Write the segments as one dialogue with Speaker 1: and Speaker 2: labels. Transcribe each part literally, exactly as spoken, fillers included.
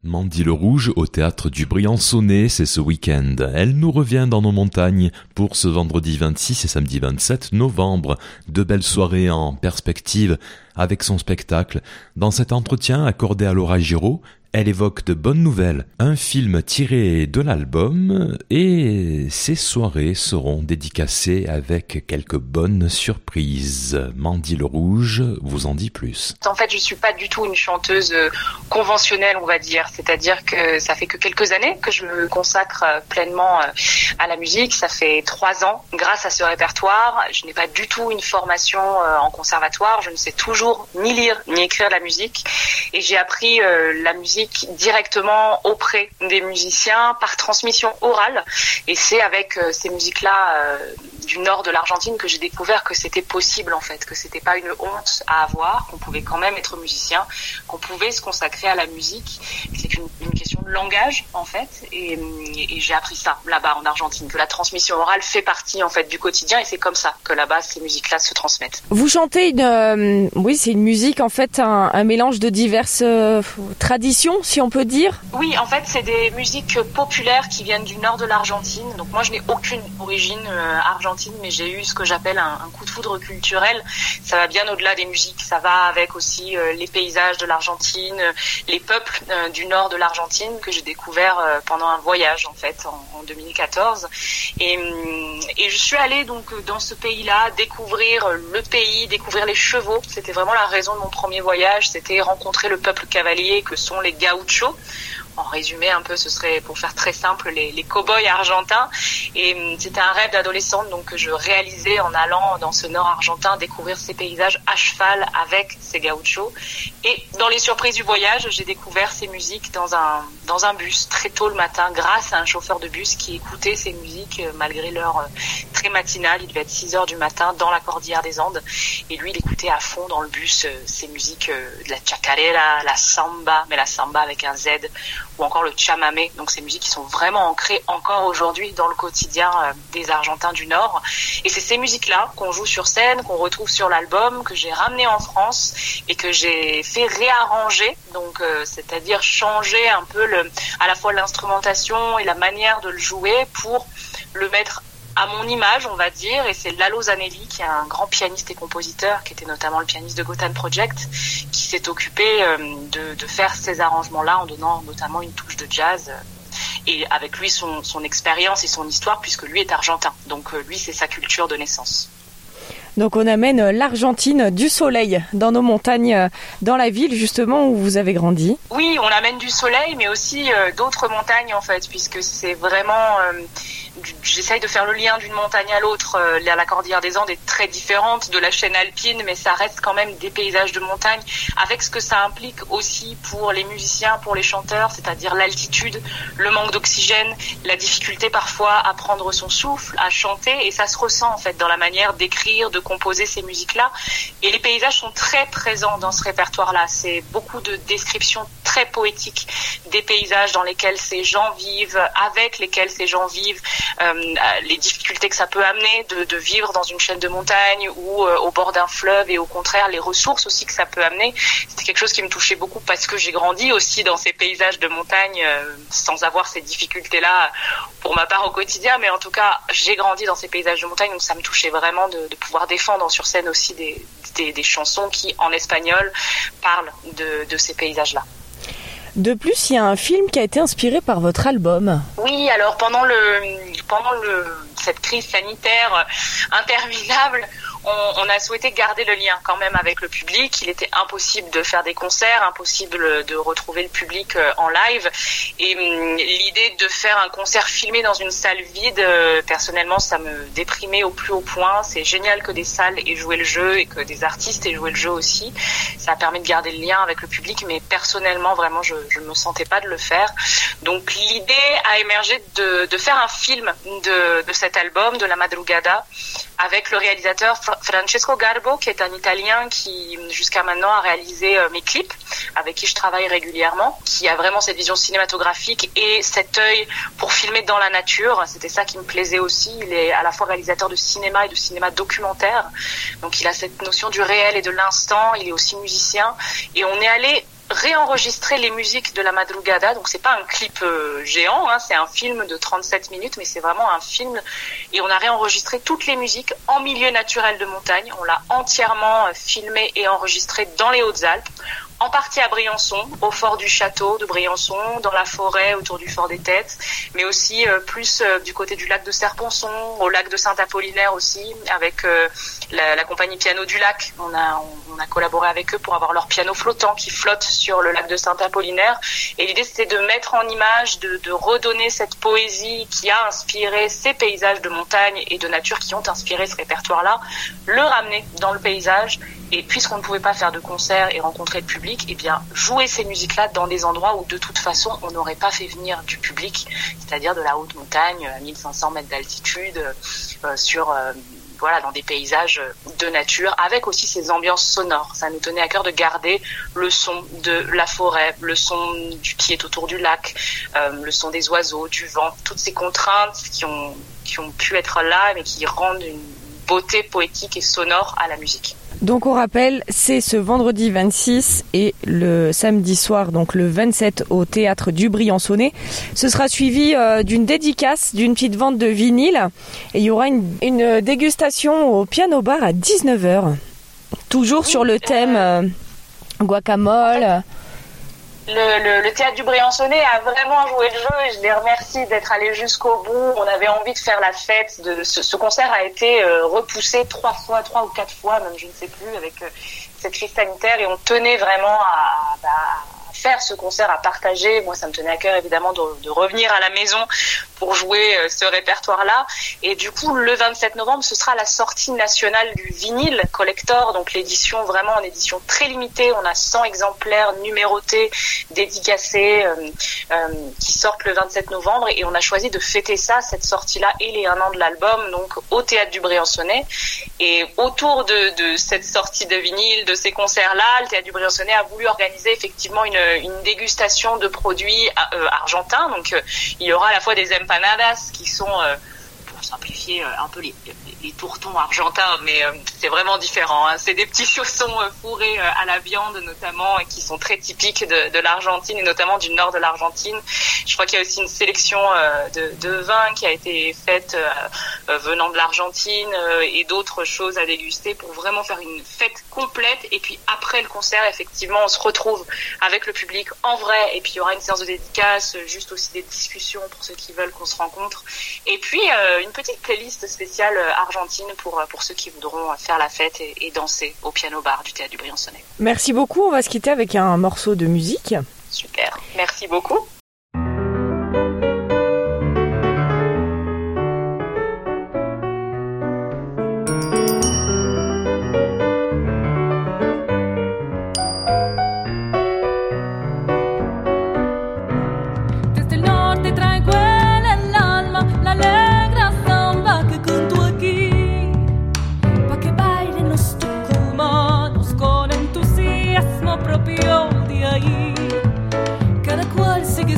Speaker 1: Mandy Le Rouge au théâtre du Briançonnais, c'est ce week-end. Elle nous revient dans nos montagnes pour ce vendredi vingt-six et samedi vingt-sept novembre. De belles soirées en perspective avec son spectacle. Dans cet entretien accordé à Laura Giraud, elle évoque de bonnes nouvelles, un film tiré de l'album et ces soirées seront dédicacées avec quelques bonnes surprises. Mandy Le Rouge vous en dit plus.
Speaker 2: En fait, je suis pas du tout une chanteuse conventionnelle, on va dire. C'est-à-dire que ça fait que quelques années que je me consacre pleinement à la musique. Ça fait trois ans. Grâce à ce répertoire, je n'ai pas du tout une formation en conservatoire. Je ne sais toujours ni lire ni écrire de la musique. Et j'ai appris la musique directement auprès des musiciens par transmission orale, et c'est avec euh, ces musiques-là euh, du nord de l'Argentine que j'ai découvert que c'était possible en fait, que c'était pas une honte à avoir, qu'on pouvait quand même être musicien, qu'on pouvait se consacrer à la musique. C'est une, une question de langage en fait, et, et j'ai appris ça là-bas en Argentine, que la transmission orale fait partie en fait du quotidien, et c'est comme ça que là-bas ces musiques-là se transmettent.
Speaker 3: Vous chantez une, euh, oui, c'est une musique en fait, un, un mélange de diverses euh, traditions, si on peut dire.
Speaker 2: Oui, en fait, c'est des musiques populaires qui viennent du nord de l'Argentine. Donc moi, je n'ai aucune origine euh, argentine, mais j'ai eu ce que j'appelle un, un coup de foudre culturel. Ça va bien au-delà des musiques. Ça va avec aussi euh, les paysages de l'Argentine, euh, les peuples euh, du nord de l'Argentine que j'ai découvert euh, pendant un voyage en fait en, en deux mille quatorze. Et, et je suis allée donc dans ce pays-là découvrir le pays, découvrir les chevaux. C'était vraiment la raison de mon premier voyage. C'était rencontrer le peuple cavalier que sont les gauchos. En résumé un peu, ce serait, pour faire très simple, les, les cow-boys argentins. Et c'était un rêve d'adolescente donc que je réalisais en allant dans ce nord argentin découvrir ces paysages à cheval avec ces gauchos. Et dans les surprises du voyage, j'ai découvert ces musiques dans un dans un bus très tôt le matin grâce à un chauffeur de bus qui écoutait ces musiques malgré l'heure très matinale. Il devait être six heures du matin dans la cordillère des Andes. Et lui, il écoutait à fond dans le bus ces musiques de la chacarera, la samba, mais la samba avec un Z, ou encore le chamamé. Donc ces musiques qui sont vraiment ancrées encore aujourd'hui dans le quotidien des Argentins du Nord. Et c'est ces musiques-là qu'on joue sur scène, qu'on retrouve sur l'album, que j'ai ramené en France et que j'ai fait réarranger. Donc euh, c'est-à-dire changer un peu le, à la fois l'instrumentation et la manière de le jouer pour le mettre à mon image, on va dire. Et c'est Lalo Zanelli, qui est un grand pianiste et compositeur, qui était notamment le pianiste de Gotham Project, qui s'est occupé euh, de, de faire ces arrangements-là en donnant notamment une touche de jazz. Et avec lui, son, son expérience et son histoire, puisque lui est argentin. Donc euh, lui, c'est sa culture de naissance.
Speaker 3: Donc on amène l'Argentine du soleil dans nos montagnes, dans la ville justement où vous avez grandi.
Speaker 2: Oui, on amène du soleil, mais aussi euh, d'autres montagnes en fait, puisque c'est vraiment... Euh, j'essaye de faire le lien d'une montagne à l'autre. Euh, la cordillère des Andes est très différente de la chaîne alpine, mais ça reste quand même des paysages de montagne, avec ce que ça implique aussi pour les musiciens, pour les chanteurs, c'est-à-dire l'altitude, le manque d'oxygène, la difficulté parfois à prendre son souffle, à chanter, et ça se ressent en fait dans la manière d'écrire, de composer ces musiques-là. Et les paysages sont très présents dans ce répertoire-là. C'est beaucoup de descriptions très poétiques des paysages dans lesquels ces gens vivent, avec lesquels ces gens vivent, euh, les difficultés que ça peut amener de, de vivre dans une chaîne de montagne ou euh, au bord d'un fleuve, et au contraire les ressources aussi que ça peut amener. C'était quelque chose qui me touchait beaucoup parce que j'ai grandi aussi dans ces paysages de montagne euh, sans avoir ces difficultés-là pour ma part au quotidien, mais en tout cas j'ai grandi dans ces paysages de montagne, donc ça me touchait vraiment de, de pouvoir défendre sur scène aussi des, des, des chansons qui en espagnol parlent de, de ces paysages-là.
Speaker 3: De plus, il y a un film qui a été inspiré par votre album.
Speaker 2: Oui, alors pendant le pendant le cette crise sanitaire interminable, on, on a souhaité garder le lien quand même avec le public. Il était impossible de faire des concerts, impossible de retrouver le public en live. Et hum, l'idée de faire un concert filmé dans une salle vide, euh, personnellement, ça me déprimait au plus haut point. C'est génial que des salles aient joué le jeu et que des artistes aient joué le jeu aussi. Ça permet de garder le lien avec le public, mais personnellement, vraiment, je je ne me sentais pas de le faire. Donc l'idée a émergé de, de faire un film de, de cet album, de La Madrugada, avec le réalisateur Francesco Garbo, qui est un Italien qui jusqu'à maintenant a réalisé euh, mes clips, avec qui je travaille régulièrement, qui a vraiment cette vision cinématographique et cet œil pour filmer dans la nature. C'était ça qui me plaisait aussi. Il est à la fois réalisateur de cinéma et de cinéma documentaire, donc il a cette notion du réel et de l'instant. Il est aussi musicien, et on est allé réenregistré les musiques de la Madrugada. Donc c'est pas un clip euh, géant, hein, c'est un film de trente-sept minutes, mais c'est vraiment un film. Et on a réenregistré toutes les musiques en milieu naturel de montagne. On l'a entièrement filmé et enregistré dans les Hautes-Alpes. En partie à Briançon, au fort du château de Briançon, dans la forêt autour du fort des Têtes, mais aussi euh, plus euh, du côté du lac de Serponçon, au lac de Saint-Apollinaire aussi, avec euh, la, la compagnie Piano du Lac. On a, on, on a collaboré avec eux pour avoir leur piano flottant qui flotte sur le lac de Saint-Apollinaire. Et l'idée, c'était de mettre en image, de, de redonner cette poésie qui a inspiré ces paysages de montagne et de nature qui ont inspiré ce répertoire-là, le ramener dans le paysage. Et puisqu'on ne pouvait pas faire de concert et rencontrer le public, eh bien, jouer ces musiques-là dans des endroits où de toute façon on n'aurait pas fait venir du public, c'est-à-dire de la haute montagne, à mille cinq cents mètres d'altitude, euh, sur, euh, voilà, dans des paysages de nature, avec aussi ces ambiances sonores. Ça nous tenait à cœur de garder le son de la forêt, le son du, qui est autour du lac, euh, le son des oiseaux, du vent, toutes ces contraintes qui ont, qui ont pu être là, mais qui rendent une beauté poétique et sonore à la musique.
Speaker 3: Donc on rappelle, c'est ce vendredi vingt-six et le samedi soir, donc le vingt-sept au théâtre du Briançonnais. Ce sera suivi euh, d'une dédicace, d'une petite vente de vinyle et il y aura une, une dégustation au piano bar à dix-neuf heures. Toujours sur le thème euh, guacamole.
Speaker 2: Le, le, le théâtre du Briançonnais a vraiment joué le jeu et je les remercie d'être allés jusqu'au bout. On avait envie de faire la fête. De, ce, ce concert a été euh, repoussé trois fois, trois ou quatre fois, même je ne sais plus, avec euh, cette crise sanitaire et on tenait vraiment à, bah, à faire ce concert, à partager. Moi, ça me tenait à cœur évidemment de, de revenir à la maison pour jouer euh, ce répertoire-là. Et du coup, le vingt-sept novembre, ce sera la sortie nationale du vinyle collector, donc l'édition vraiment en édition très limitée. On a cent exemplaires numérotés, dédicacés, euh, euh, qui sortent le vingt-sept novembre. Et on a choisi de fêter ça, cette sortie-là, et les un an de l'album, donc au théâtre du Briançonnais. Et autour de, de cette sortie de vinyle, de ces concerts-là, le théâtre du Briançonnais a voulu organiser effectivement une, une dégustation de produits euh, argentins. Donc euh, il y aura à la fois des empanadas qui sont, euh, pour simplifier euh, un peu les, les, les tourtons argentins, mais euh, c'est vraiment différent, hein. C'est des petits chaussons euh, fourrés euh, à la viande notamment, et qui sont très typiques de, de l'Argentine et notamment du nord de l'Argentine. Je crois qu'il y a aussi une sélection euh, de, de vins qui a été faite euh, euh, venant de l'Argentine euh, et d'autres choses à déguster pour vraiment faire une fête complète. Et puis après le concert, effectivement, on se retrouve avec le public en vrai, et puis il y aura une séance de dédicace, juste aussi des discussions pour ceux qui veulent qu'on se rencontre, et puis euh, une petite playlist spéciale euh, argentine pour, pour ceux qui voudront faire la fête et, et danser au piano bar du théâtre du Briançonnais.
Speaker 3: Merci beaucoup, on va se quitter avec un morceau de musique.
Speaker 2: Super, merci beaucoup.
Speaker 4: Propio de ahí, cada cual sigue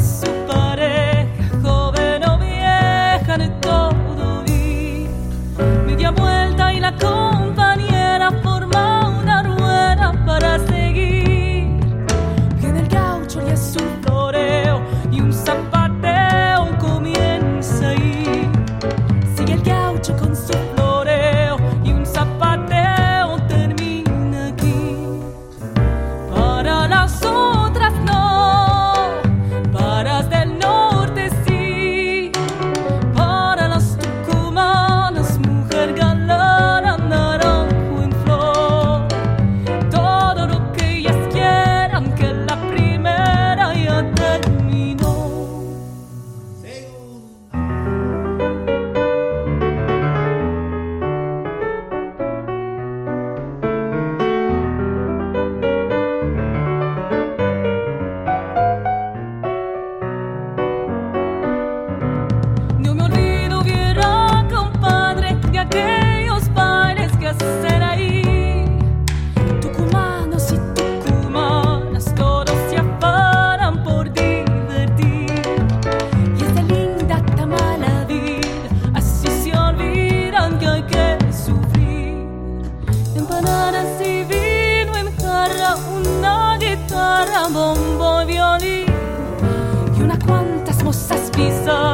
Speaker 4: unas cuantas mozas piso.